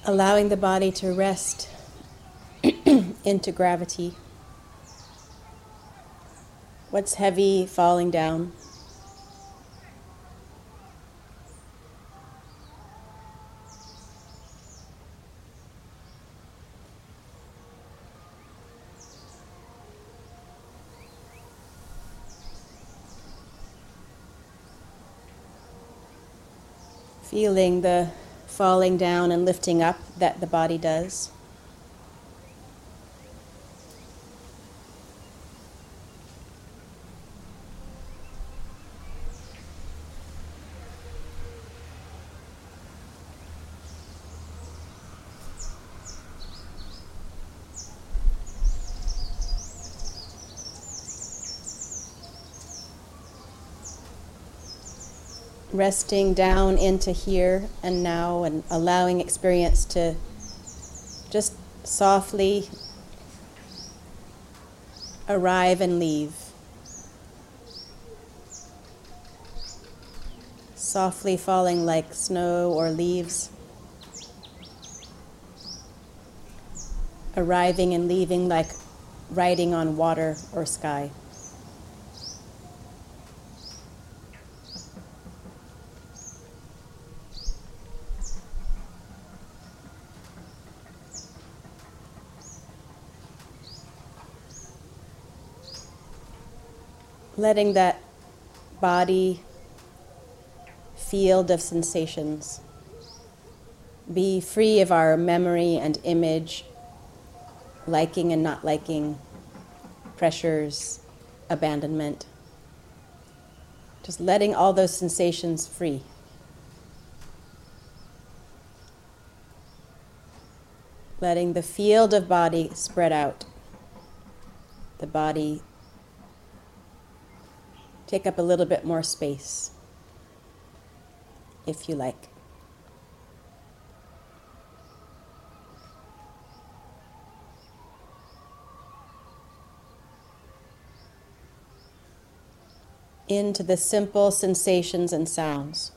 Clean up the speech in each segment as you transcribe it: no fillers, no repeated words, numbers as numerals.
Allowing the body to rest into gravity. What's heavy falling down? Feeling the falling down and lifting up that the body does. Resting down into here and now and allowing experience to just softly arrive and leave. Softly falling like snow or leaves. Arriving and leaving like riding on water or sky. Letting that body field of sensations be free of our memory and image, liking and not liking, pressures, abandonment. Just letting all those sensations free. Letting the field of body spread out. The body take up a little bit more space, if you like. Into the simple sensations and sounds.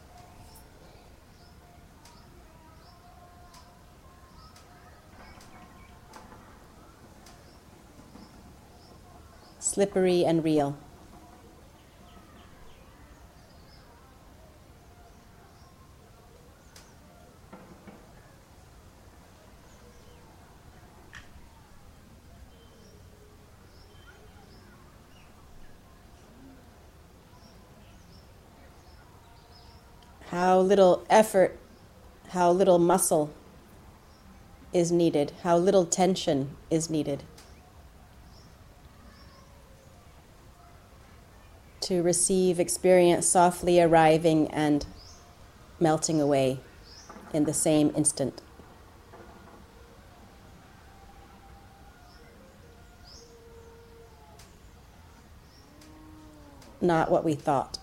Slippery and real. How little effort, how little muscle is needed, how little tension is needed to receive experience softly arriving and melting away in the same instant. Not what we thought.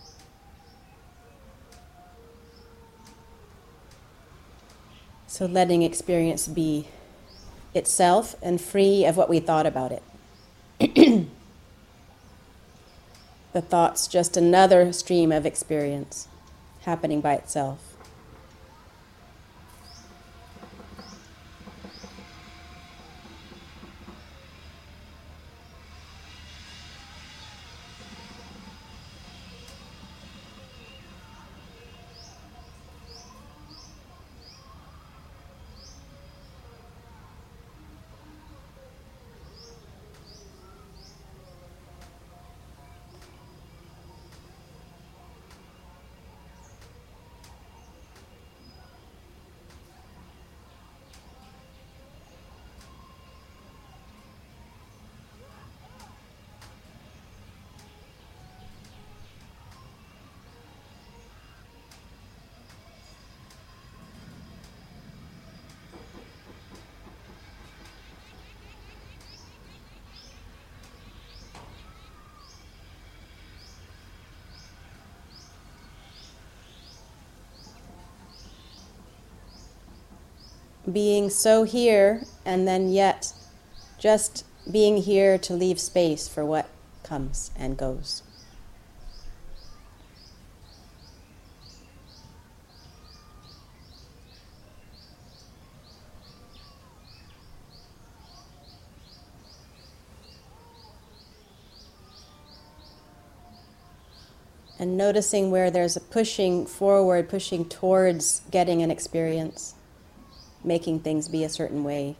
So letting experience be itself and free of what we thought about it. The thought's just another stream of experience happening by itself. Being so here and then yet just being here to leave space for what comes and goes. And noticing where there's a pushing forward, pushing towards getting an experience, making things be a certain way.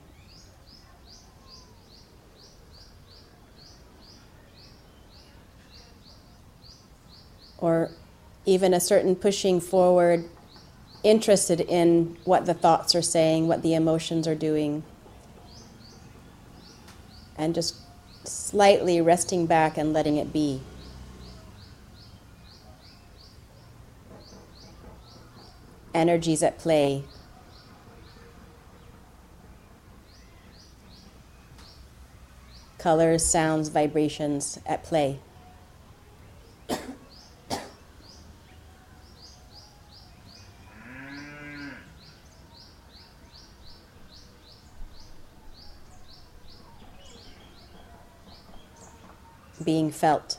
Or even a certain pushing forward, interested in what the thoughts are saying, what the emotions are doing, and just slightly resting back and letting it be. Energies at play. Colors, sounds, vibrations at play. Being felt.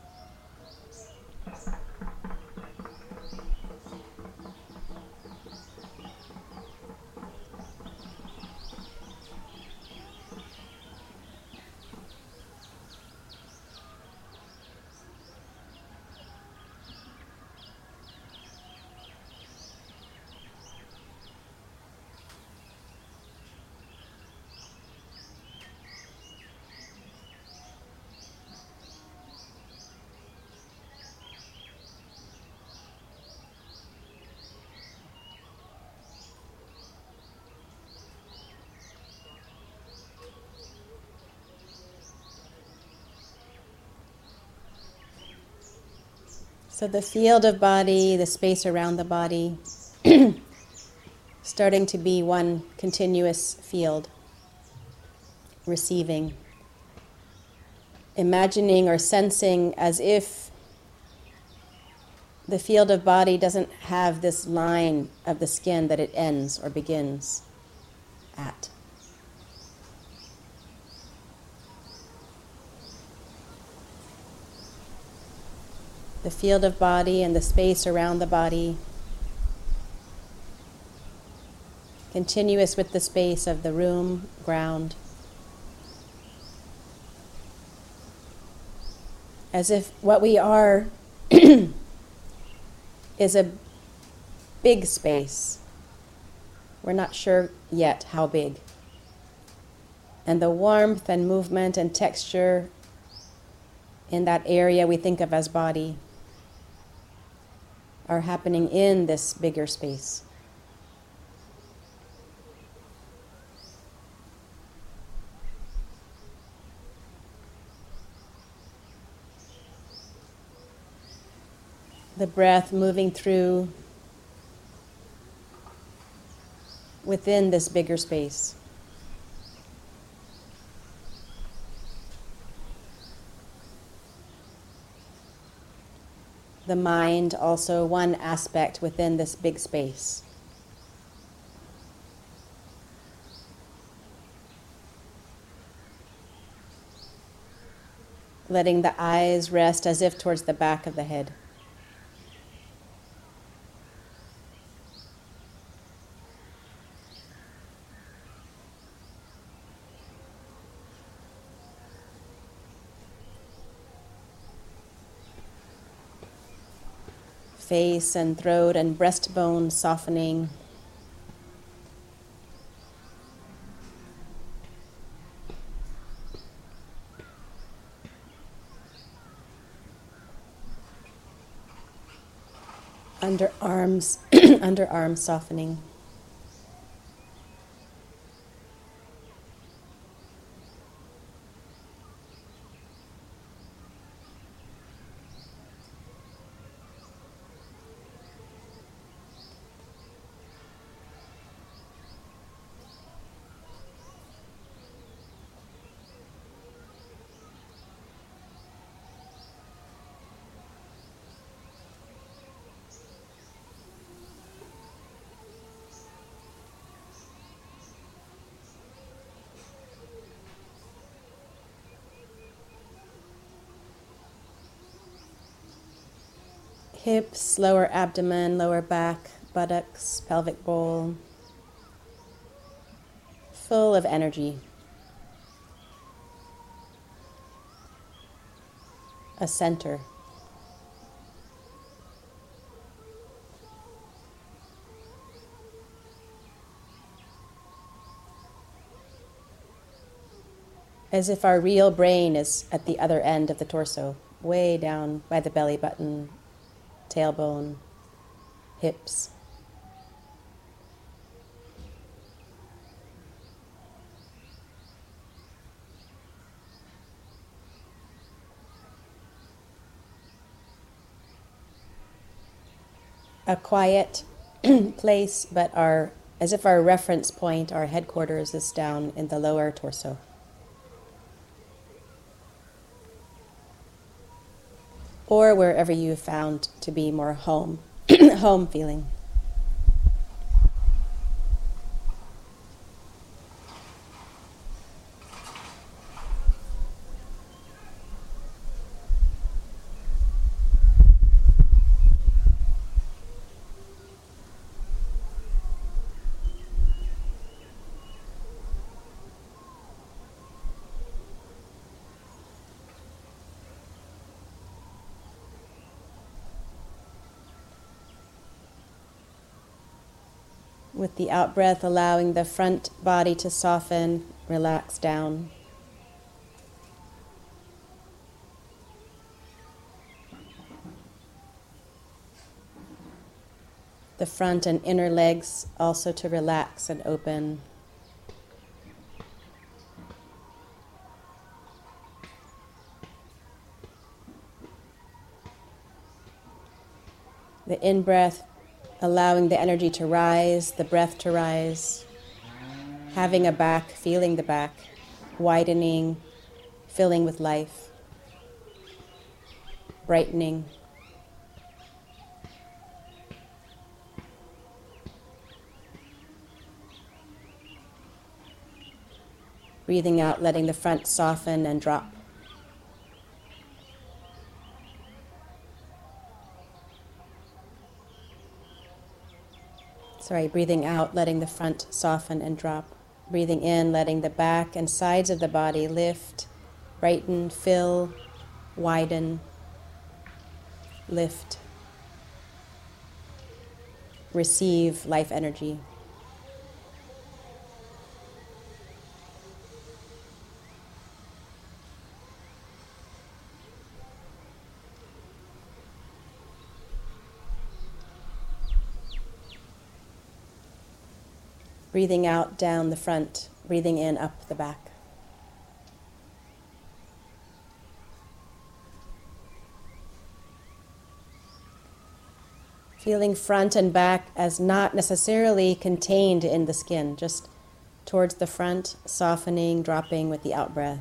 So the field of body, the space around the body, starting to be one continuous field, receiving, imagining or sensing as if the field of body doesn't have this line of the skin that it ends or begins at. The field of body and the space around the body, continuous with the space of the room, ground, as if what we are is a big space. We're not sure yet how big. And the warmth and movement and texture in that area we think of as body are happening in this bigger space. The breath moving through within this bigger space. The mind also one aspect within this big space. Letting the eyes rest as if towards the back of the head. Face and throat and breastbone softening. Underarms, underarms softening. Hips, lower abdomen, lower back, buttocks, pelvic bowl, full of energy. A center. as if our real brain is at the other end of the torso, way down by the belly button, tailbone, hips. A quiet place, but as if our reference point, our headquarters, is down in the lower torso. Or wherever you found to be more home, home feeling. With the out-breath, allowing the front body to soften, relax down. The front and inner legs also to relax and open. The in-breath, allowing the energy to rise, the breath to rise, having a back, feeling the back, widening, filling with life, brightening. Breathing out, letting the front soften and drop. Breathing out, letting the front soften and drop. Breathing in, letting the back and sides of the body lift, brighten, fill, widen, lift. Receive life energy. Breathing out down the front, breathing in up the back. Feeling front and back as not necessarily contained in the skin, just towards the front, softening, dropping with the out-breath.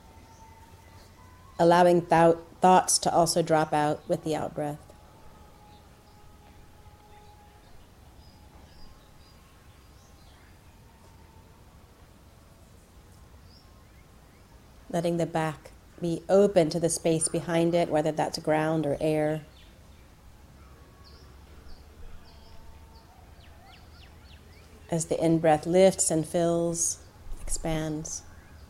Allowing thoughts to also drop out with the out-breath. Letting the back be open to the space behind it, whether that's ground or air. As the in-breath lifts and fills, expands,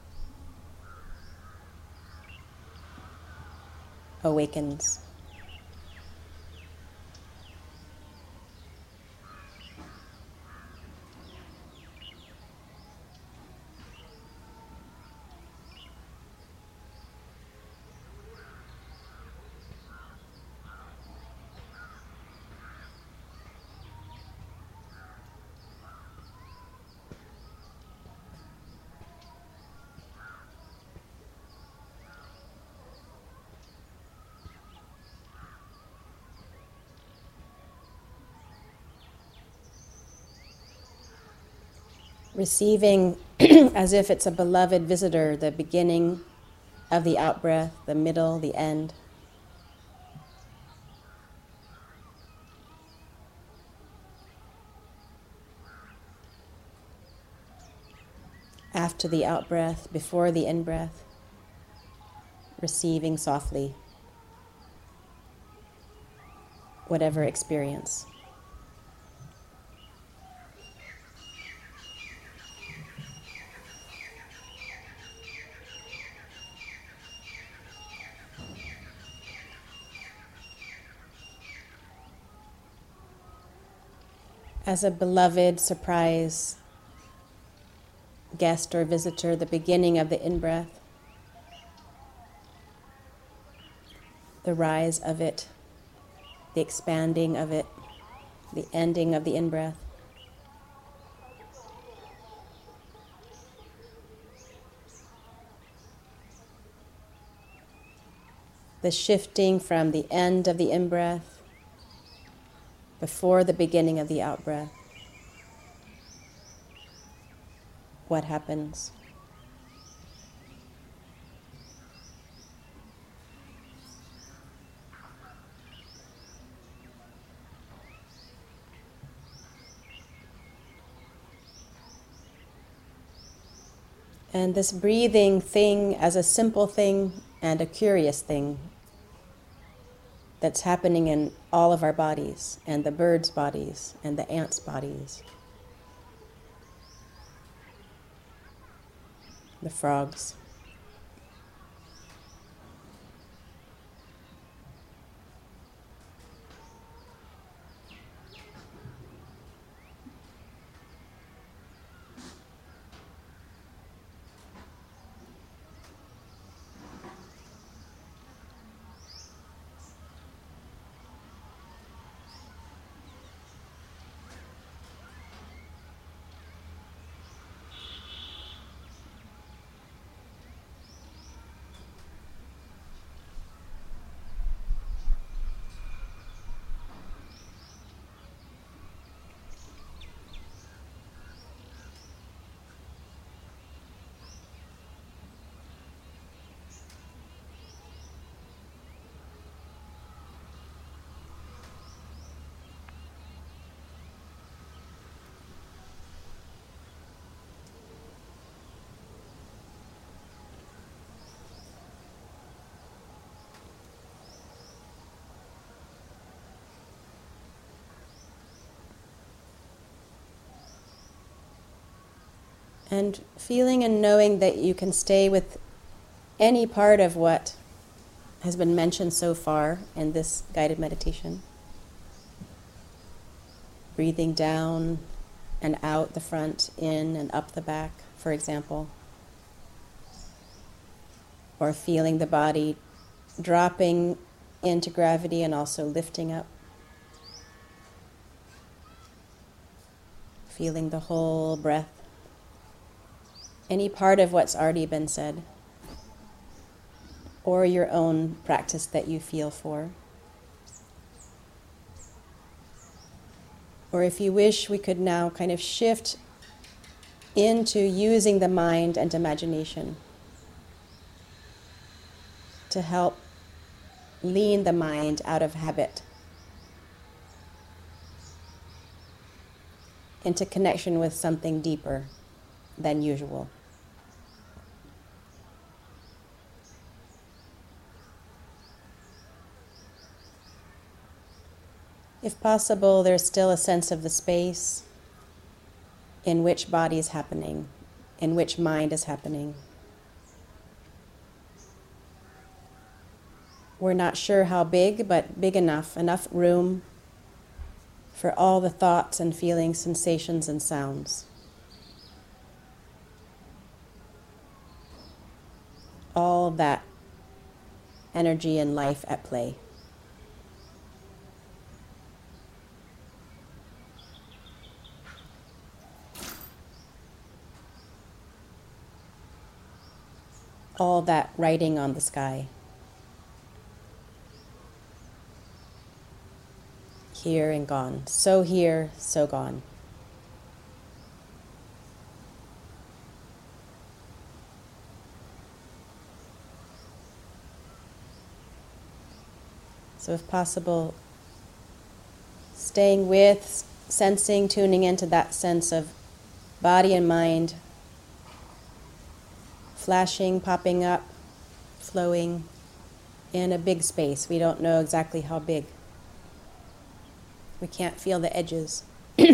awakens. Receiving as if it's a beloved visitor, the beginning of the out-breath, the middle, the end. After the out-breath, before the in-breath, receiving softly whatever experience. As a beloved surprise guest or visitor, the beginning of the in-breath, the rise of it, the expanding of it, the ending of the in-breath. The shifting from the end of the in-breath before the beginning of the out-breath. What happens? And this breathing thing as a simple thing and a curious thing that's happening in all of our bodies, and the birds' bodies, and the ants' bodies, the frogs. And feeling and knowing that you can stay with any part of what has been mentioned so far in this guided meditation. Breathing down and out the front, in and up the back, for example. Or feeling the body dropping into gravity and also lifting up. Feeling the whole breath. Any part of what's already been said, or your own practice that you feel for. Or if you wish, we could now kind of shift into using the mind and imagination to help lean the mind out of habit into connection with something deeper than usual. If possible, there's still a sense of the space in which body is happening, in which mind is happening. We're not sure how big, but big enough room for all the thoughts and feelings, sensations and sounds. All of that energy and life at play. All that writing on the sky. Here and gone. So here, so gone. So if possible, staying with, sensing, tuning into that sense of body and mind, flashing, popping up, flowing in a big space. We don't know exactly how big. We can't feel the edges.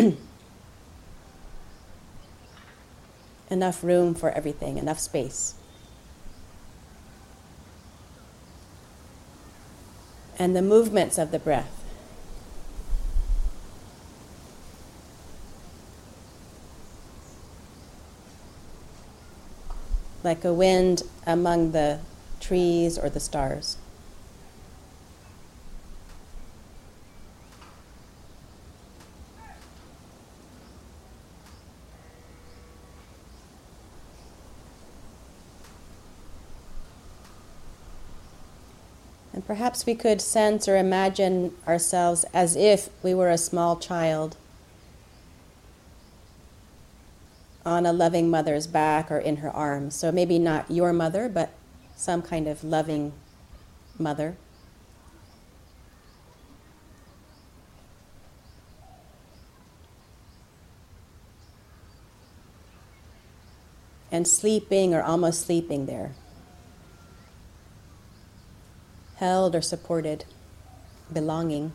Enough room for everything, enough space. And the movements of the breath. Like a wind among the trees or the stars. And perhaps we could sense or imagine ourselves as if we were a small child on a loving mother's back or in her arms. So maybe not your mother, but some kind of loving mother. And sleeping or almost sleeping there. Held or supported, belonging.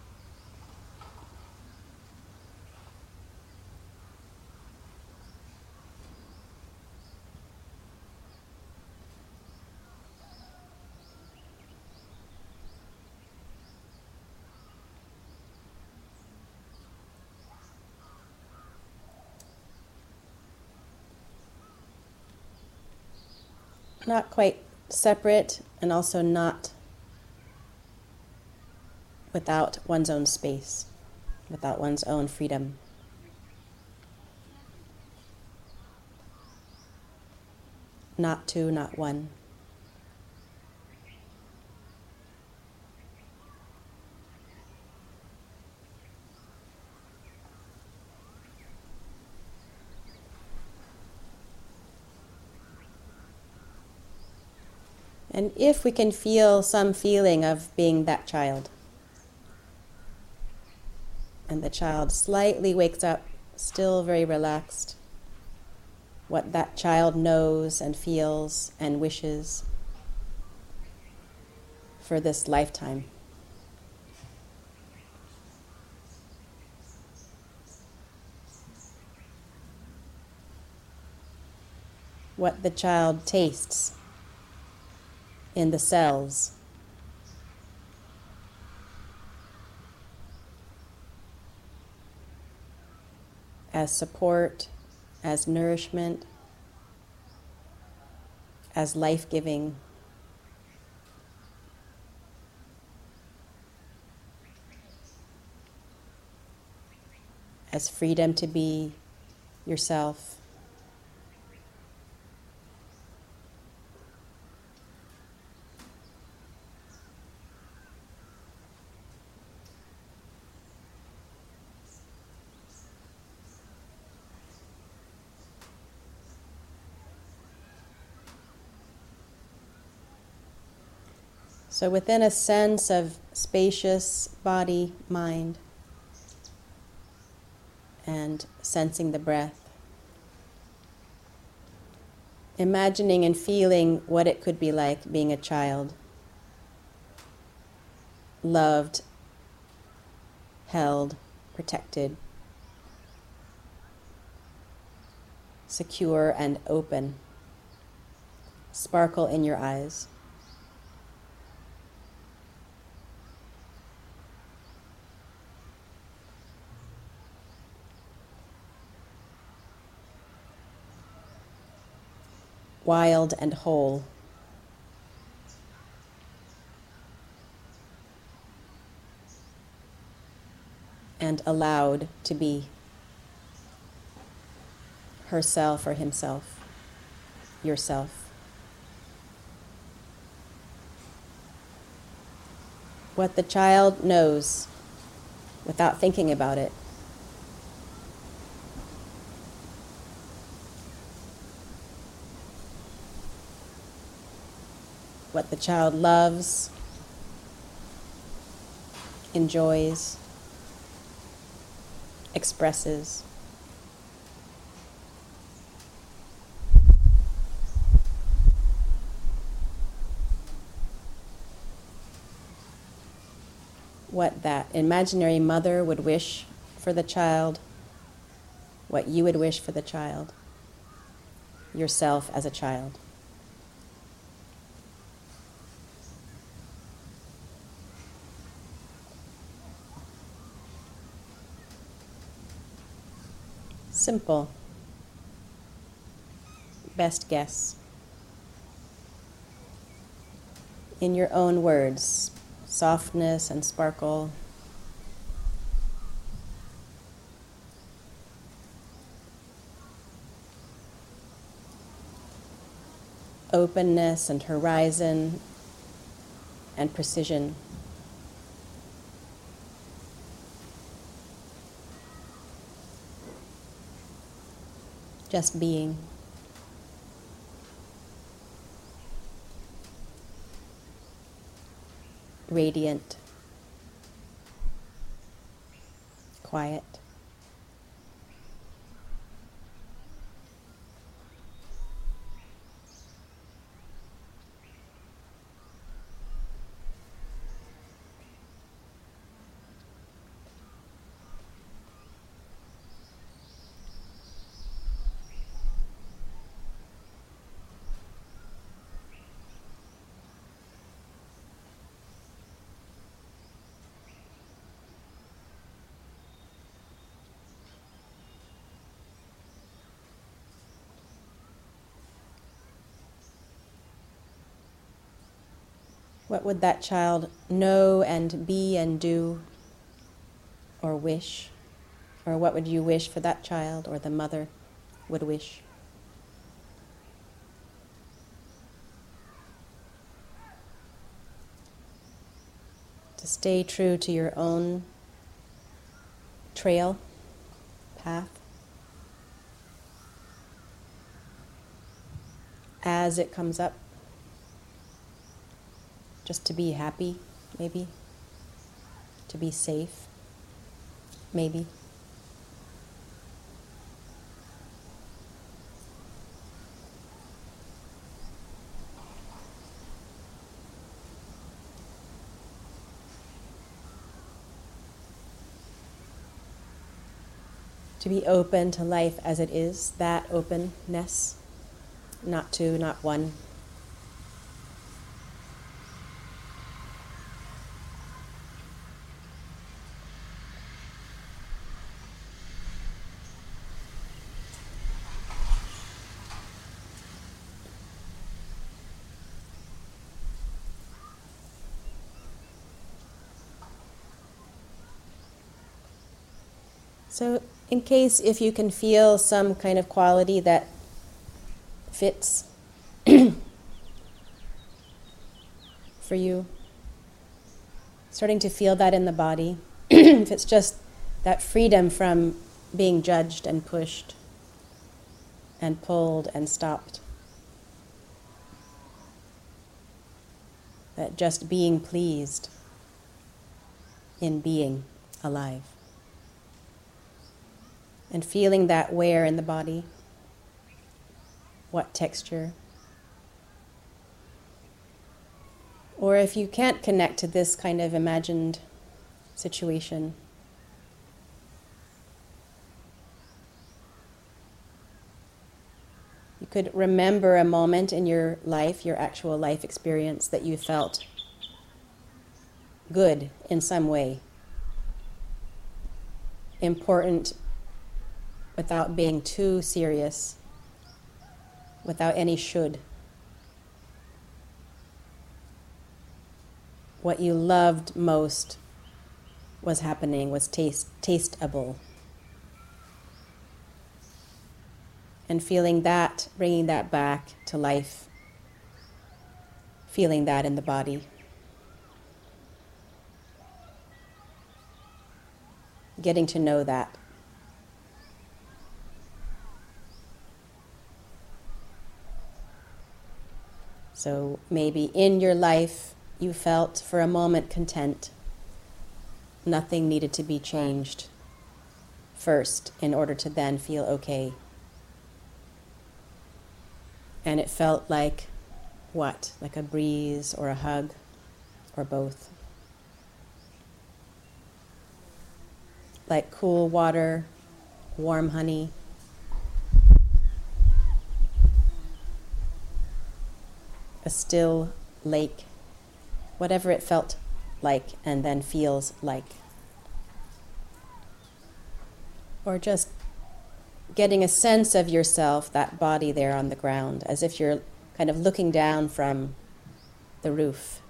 Not quite separate and also not without one's own space, without one's own freedom. Not two, not one. And if we can feel some feeling of being that child, and the child slightly wakes up, still very relaxed, what that child knows and feels and wishes for this lifetime. What the child tastes in the cells. As support, as nourishment, as life-giving. As freedom to be yourself. So within a sense of spacious body, mind, and sensing the breath, imagining and feeling what it could be like being a child, loved, held, protected, secure and open, sparkle in your eyes. Wild and whole. And allowed to be herself or himself, yourself. What the child knows without thinking about it. What the child loves, enjoys, expresses. What that imaginary mother would wish for the child, what you would wish for the child, yourself as a child. Simple. Best guess. In your own words, softness and sparkle. Openness and horizon, and precision. Just being. Radiant. Quiet. What would that child know and be and do or wish? Or what would you wish for that child, or the mother would wish? To stay true to your own trail, path, as it comes up. Just to be happy, maybe. To be safe, maybe. To be open to life as it is, that openness, not two, not one. So, in case if you can feel some kind of quality that fits for you, starting to feel that in the body, if it's just that freedom from being judged and pushed and pulled and stopped, that just being pleased in being alive. And feeling that where in the body, what texture. Or if you can't connect to this kind of imagined situation, you could remember a moment in your life, your actual life experience, that you felt good in some way, important without being too serious, without any should. What you loved most was happening, was tasteable. And feeling that, bringing that back to life, feeling that in the body. Getting to know that. So maybe in your life you felt for a moment content. Nothing needed to be changed first in order to then feel okay. And it felt like what? Like a breeze or a hug or both. Like cool water, warm honey. A still lake, whatever it felt like and then feels like. Or just getting a sense of yourself, that body there on the ground, as if you're kind of looking down from the roof.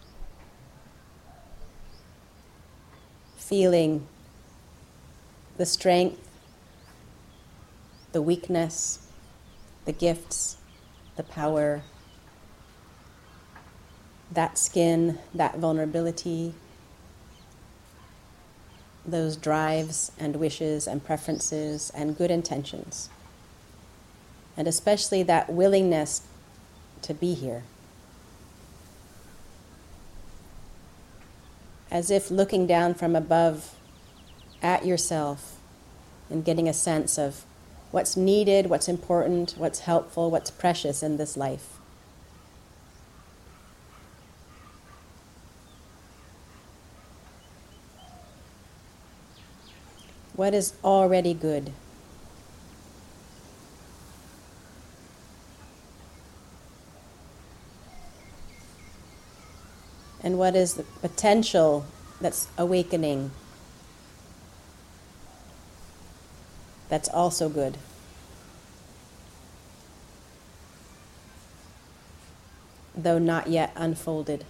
Feeling the strength, the weakness, the gifts, the power, that skin, that vulnerability, those drives and wishes and preferences and good intentions. And especially that willingness to be here. As if looking down from above at yourself and getting a sense of what's needed, what's important, what's helpful, what's precious in this life. What is already good? And what is the potential that's awakening, that's also good? Though not yet unfolded.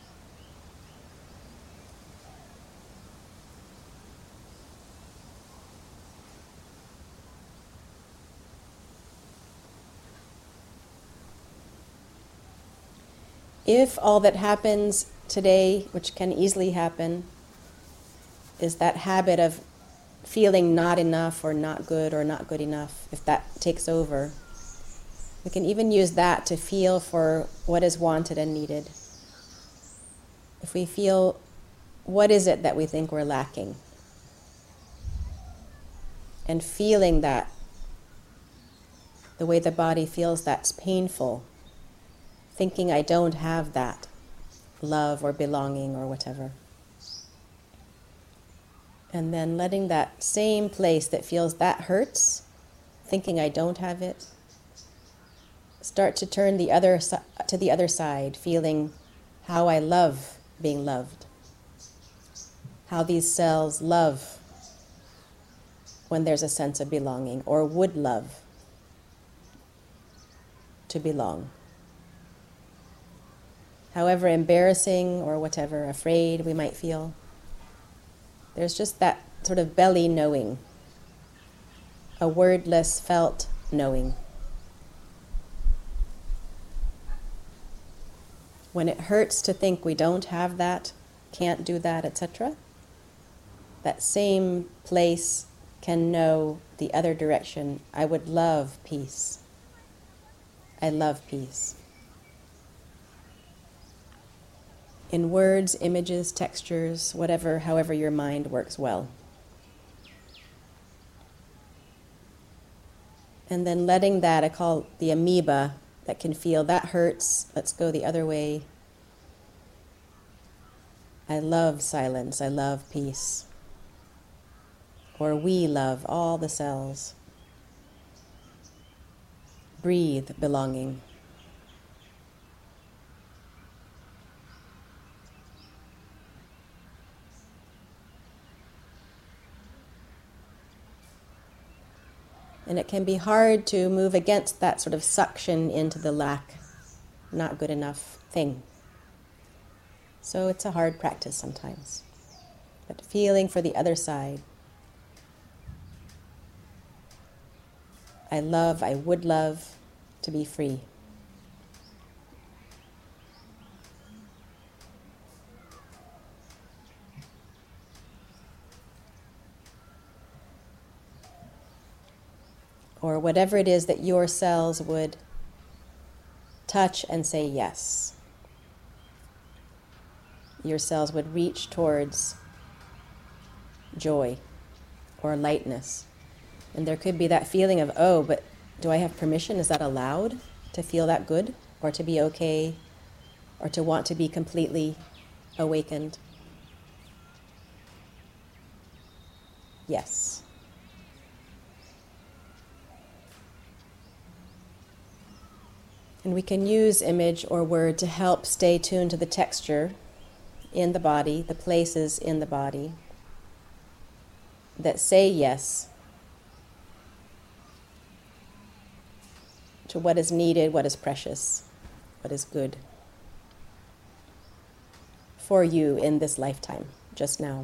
If all that happens today, which can easily happen, is that habit of feeling not enough or not good enough, if that takes over, we can even use that to feel for what is wanted and needed. If we feel, what is it that we think we're lacking? And feeling that, the way the body feels that's painful, thinking I don't have that love or belonging or whatever. And then letting that same place that feels that hurts, thinking I don't have it, start to turn to the other side, feeling how I love being loved, how these cells love when there's a sense of belonging, or would love to belong. However embarrassing or whatever, afraid we might feel, there's just that sort of belly knowing, a wordless felt knowing. When it hurts to think we don't have that, can't do that, etc., that same place can know the other direction. I would love peace. I love peace. In words, images, textures, whatever, however your mind works well. And then letting that, I call the amoeba, that can feel that hurts, let's go the other way. I love silence, I love peace. Or we love all the cells. Breathe belonging. And it can be hard to move against that sort of suction into the lack, not good enough thing. So it's a hard practice sometimes. But feeling for the other side. I would love to be free. Or whatever it is that your cells would touch and say yes. Your cells would reach towards joy or lightness. And there could be that feeling of, oh, but do I have permission? Is that allowed to feel that good? Or to be okay? Or to want to be completely awakened? Yes. And we can use image or word to help stay tuned to the texture in the body, the places in the body that say yes to what is needed, what is precious, what is good for you in this lifetime, just now.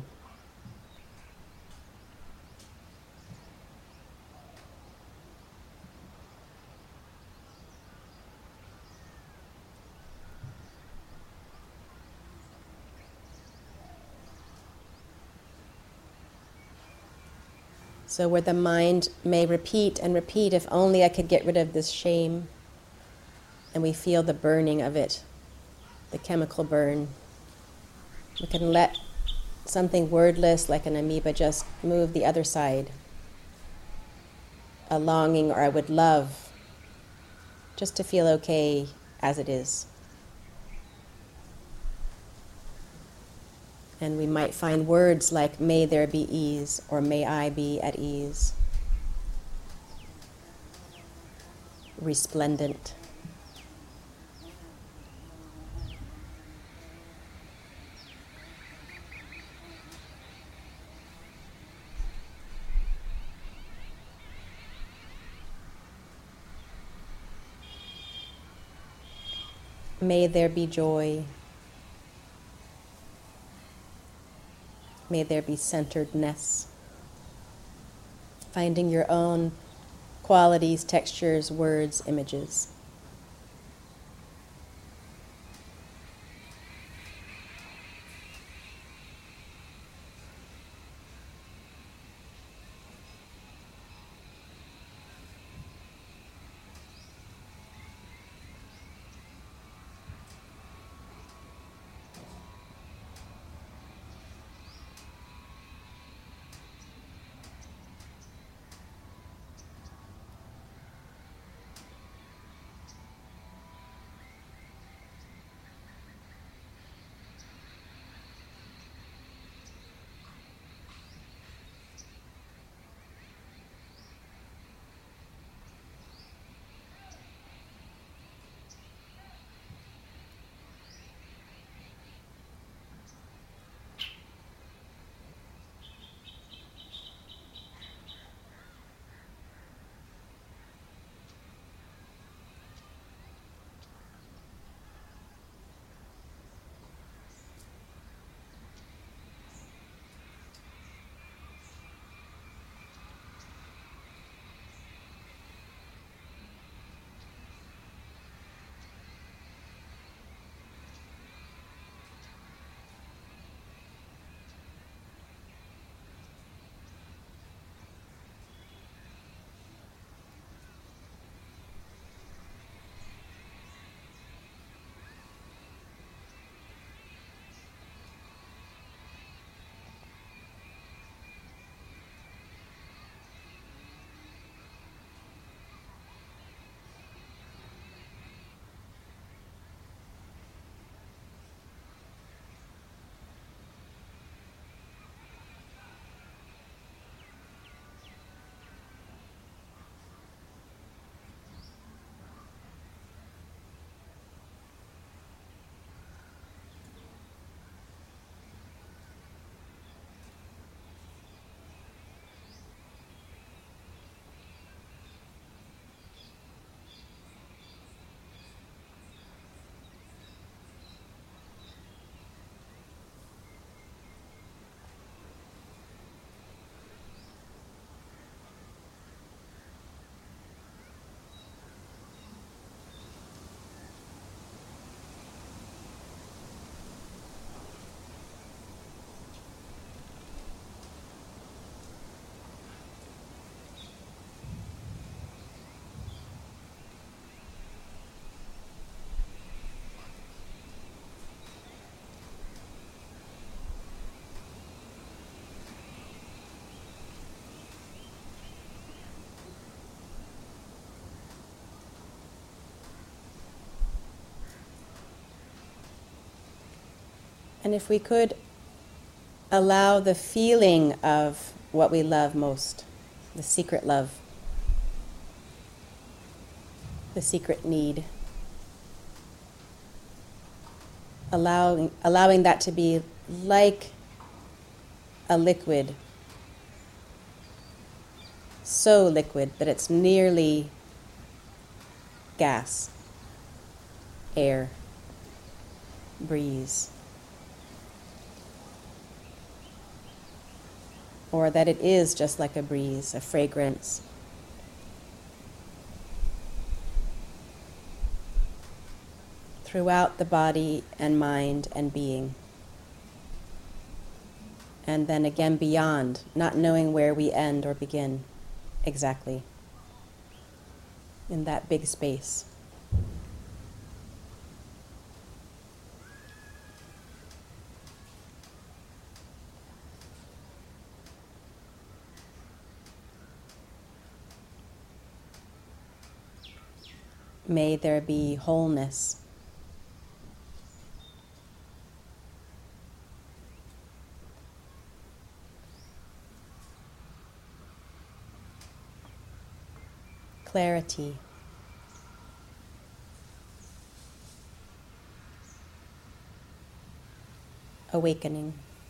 So where the mind may repeat and repeat, if only I could get rid of this shame, and we feel the burning of it, the chemical burn. We can let something wordless like an amoeba just move the other side. A longing, or I would love just to feel okay as it is. And we might find words like, may there be ease, or may I be at ease. Resplendent. May there be joy. May there be centeredness. Finding your own qualities, textures, words, images. And if we could allow the feeling of what we love most, the secret love, the secret need, allowing that to be like a liquid, so liquid that it's nearly gas, air, breeze. Or that it is just like a breeze, a fragrance. Throughout the body and mind and being. and then again beyond, not knowing where we end or begin exactly in that big space. May there be wholeness. Clarity. Awakening.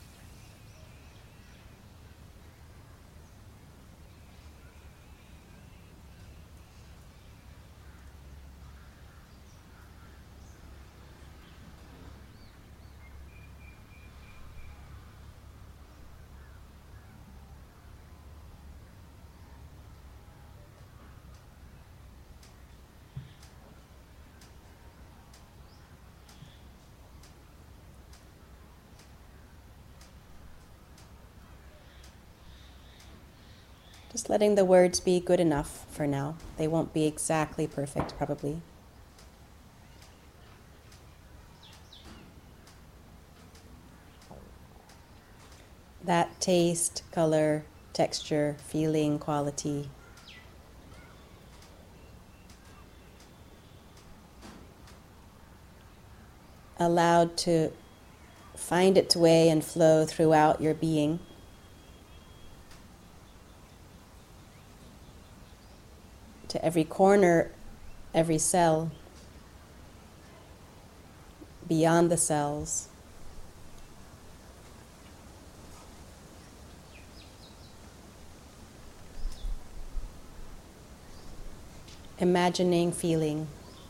Just letting the words be good enough for now. They won't be exactly perfect, probably. That taste, color, texture, feeling, quality. Allowed to find its way and flow throughout your being. To every corner, every cell, beyond the cells. Imagining, feeling.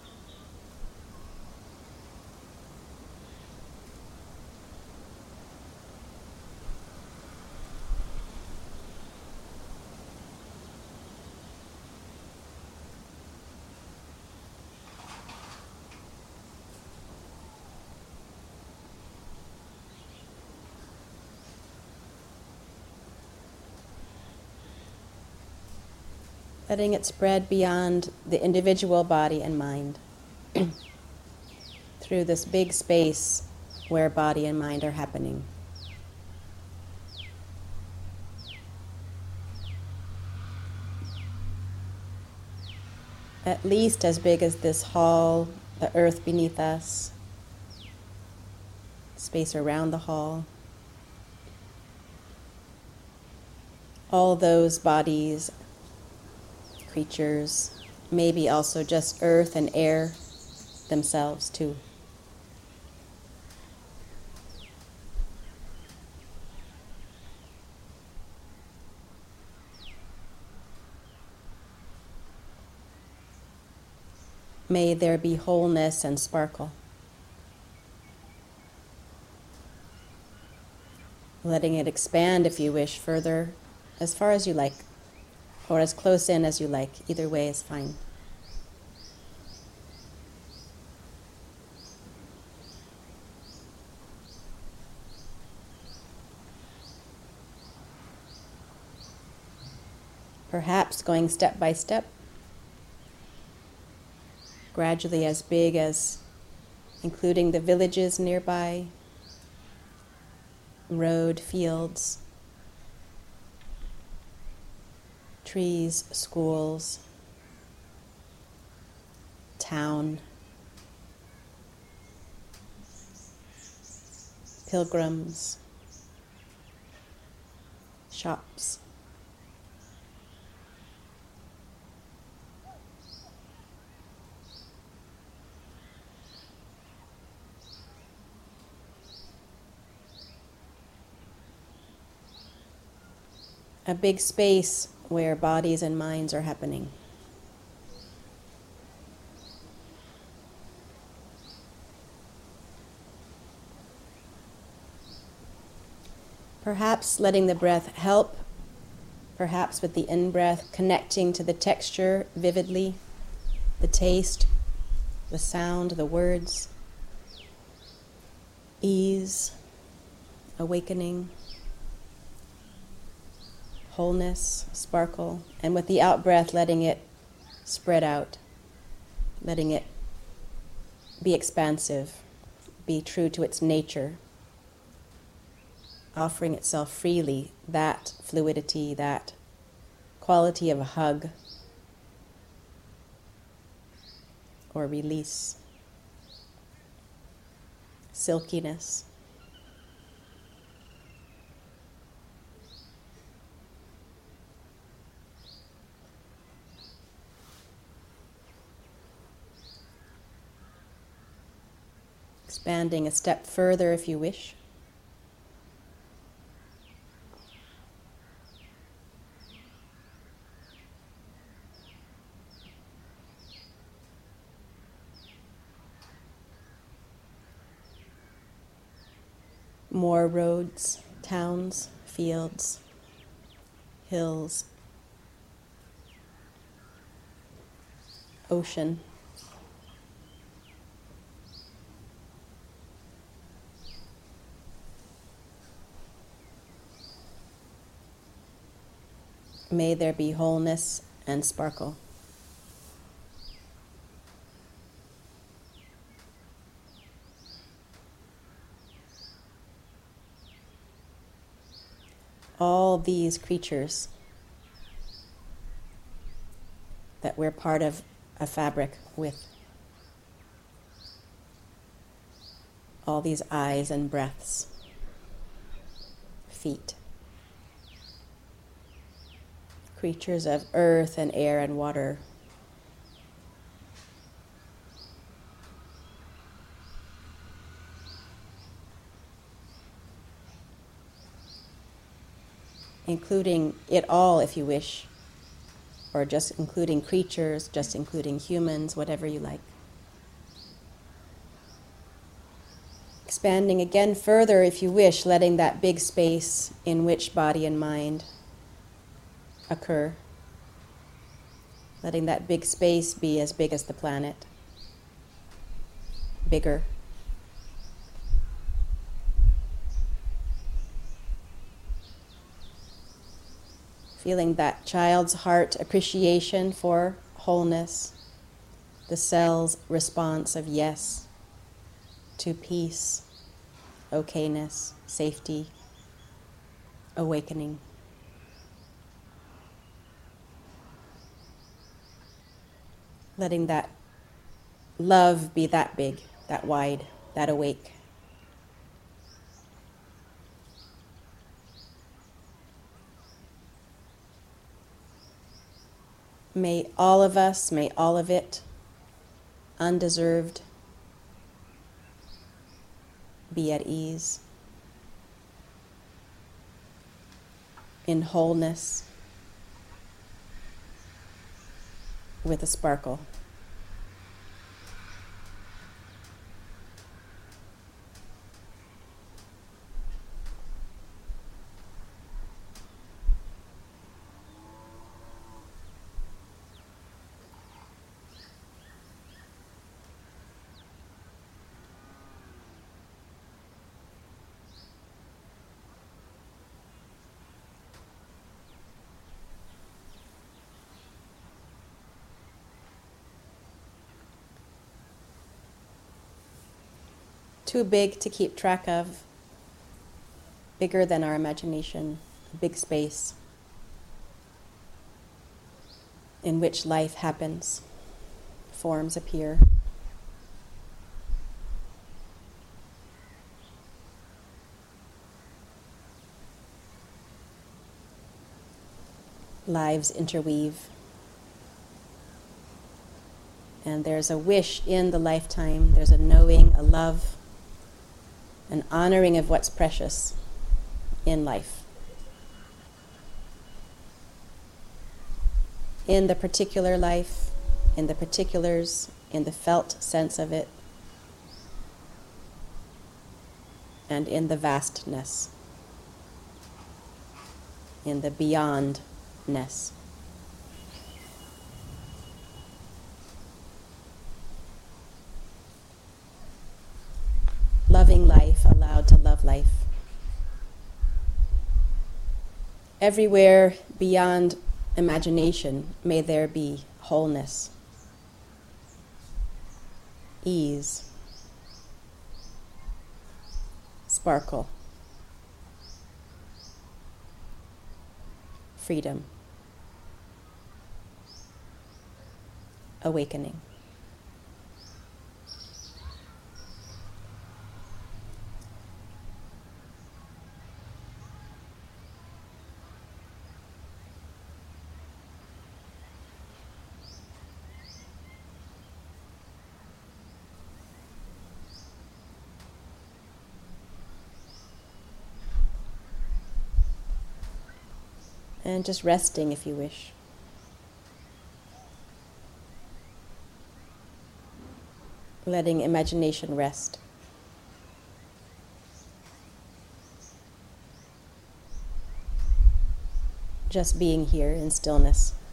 Letting it spread beyond the individual body and mind through this big space where body and mind are happening. At least as big as this hall, the earth beneath us, space around the hall. All those bodies, creatures, maybe also just earth and air themselves too. May there be wholeness and sparkle. Letting it expand, if you wish, further, as far as you like, or as close in as you like. Either way is fine. Perhaps going step by step, gradually as big as including the villages nearby, road, fields, trees, schools, town, pilgrims, shops. A big space where bodies and minds are happening. Perhaps letting the breath help, perhaps with the in-breath connecting to the texture vividly, the taste, the sound, the words, ease, awakening. wholeness, sparkle, and with the out-breath, letting it spread out, letting it be expansive, be true to its nature, offering itself freely, that fluidity, that quality of a hug or release, silkiness. Expanding a step further if you wish. More roads, towns, fields, hills, ocean. May there be wholeness and sparkle. All these creatures that we're part of a fabric with. All these eyes and breaths, feet. Creatures of earth and air and water. Including it all if you wish, or just including creatures, just including humans, whatever you like. Expanding again further if you wish, letting that big space in which body and mind occur. Letting that big space be as big as the planet. Bigger. Feeling that child's heart appreciation for wholeness, the cell's response of yes to peace, okayness, safety, awakening. Letting that love be that big, that wide, that awake. May all of us, may all of it, undeserved, be at ease, in wholeness, with a sparkle. Too big to keep track of, bigger than our imagination, a big space in which life happens, forms appear. Lives interweave. And there's a wish in the lifetime, there's a knowing, a love, an honoring of what's precious in life. In the particular life, in the particulars, in the felt sense of it, and in the vastness, in the beyondness. Loving life, allowed to love life. Everywhere beyond imagination, may there be wholeness, ease, sparkle, freedom, awakening. And just resting if you wish. Letting imagination rest. Just being here in stillness.